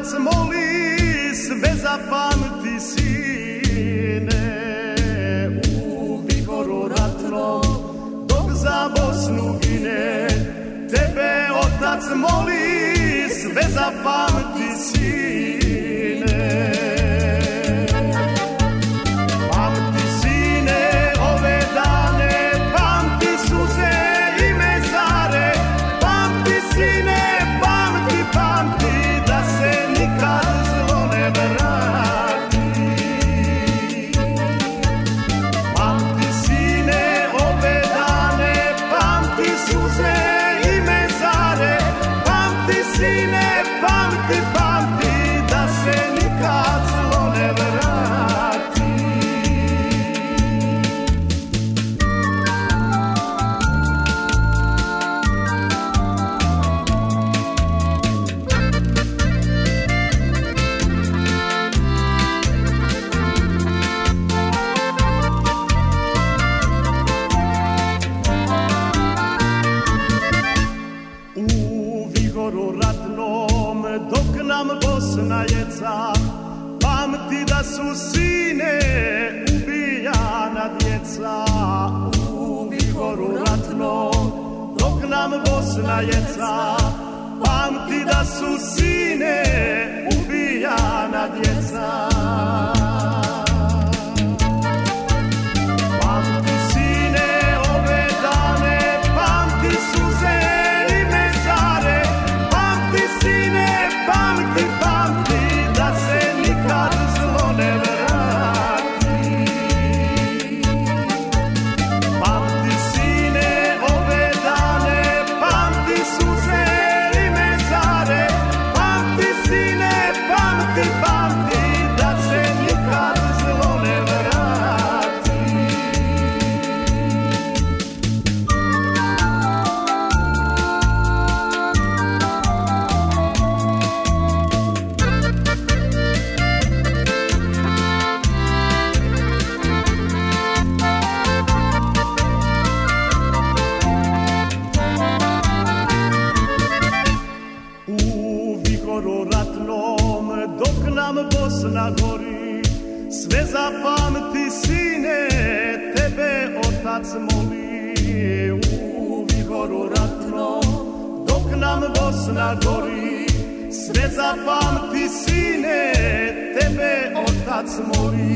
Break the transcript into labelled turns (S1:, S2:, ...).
S1: moli, sve zapamti sine. U vihoru ratnom, dok za Bosnu gine, tebe otac moli, sve zapamti sine. Pamti sine ove dane, pamti suze i mezare, pamti sine, pamti, pamti, da se nikad zlo ne vrati. Pamti sine ove dane, pamti suze i mezare, pamti sine, pamti, pamti, da se nikad zlo ne vrati. U vihoru ratnom, dok nam Bosna jeca, pamti da su sine ubijana djeca. U vihoru ratnom, dok nam Bosna jeca, pamti da su sine ubijana djeca. Pamti sine ove dane, pamti suze i mezare, pamti sine, pamti, pamti, da se nikad zlo ne vrati. Pamti sine ove dane, pamti suze i mezare, pamti sine, pamti, pamti, da se nikad zlo ne vrati. U vihoru ratnom, dok nam Bosna gori, sve zapamti sine, tebe otac moli. U vihoru ratnom, dok nam Bosna gori, sve zapamti sine, tebe otac moli.